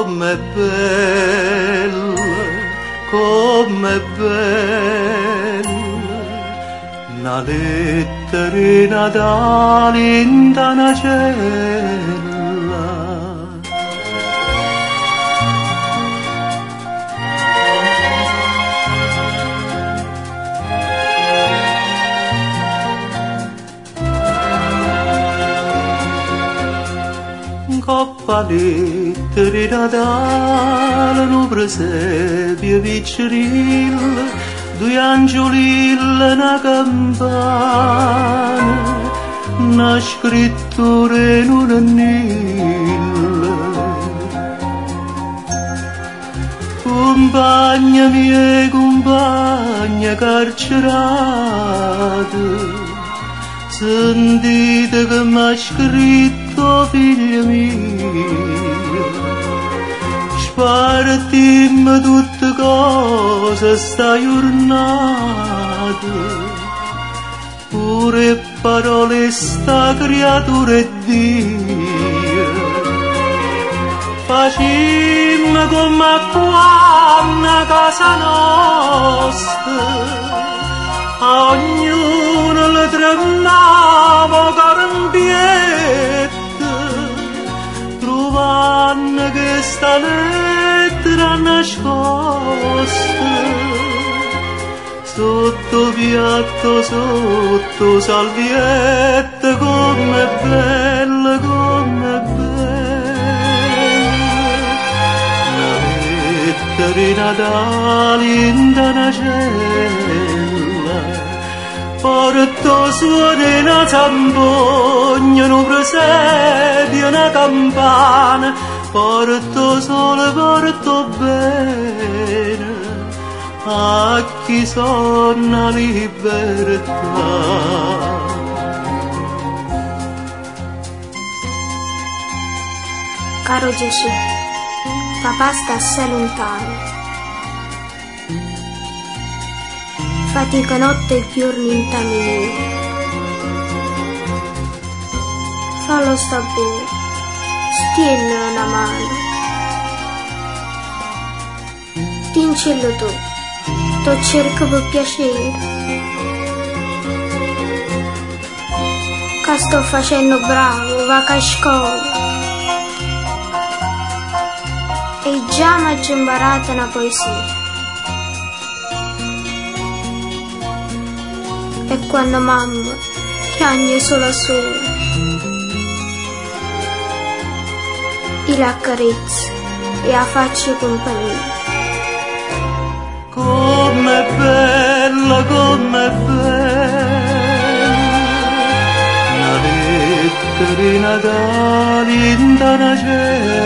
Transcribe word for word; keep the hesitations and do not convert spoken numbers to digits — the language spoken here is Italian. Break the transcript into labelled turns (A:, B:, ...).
A: com'è bella, com'è bella, una lettera di Natale in una cella. Coppa lettera di Natale, un presepio piccerilla, due angiolille, una campana, una scrittura in un annillo. Compagna mia, compagna carcerata, sentite che m'ha scritto figlia mia, spartimmo tutte cose sta giornata, pure parole sta creatura e Dio, facimmo come qua una casa nostra, a ognuno le tremava carambietta, trovando che sta lettera nascosta, sotto piatto, sotto salvietta, com'è bella, com'è bella, la lettera di Natale in una cella. Porto suona una zampogna, un presepio, una campana, porto sole, porto bene a chi sonna libertà.
B: Caro Gesù, papà sta assai lontano, fatica notte e giorni in tamino, fallo sta buono, stienne una mano, tincello tu, to cerco per piacere, che sto facendo bravo, va a scuola, e già mi ha imparato una poesia. E quando mamma piange sola sola, io la accarezzo e la faccio compagnia.
A: Com'è bella, com'è bella, la lettera di Natale in una cella.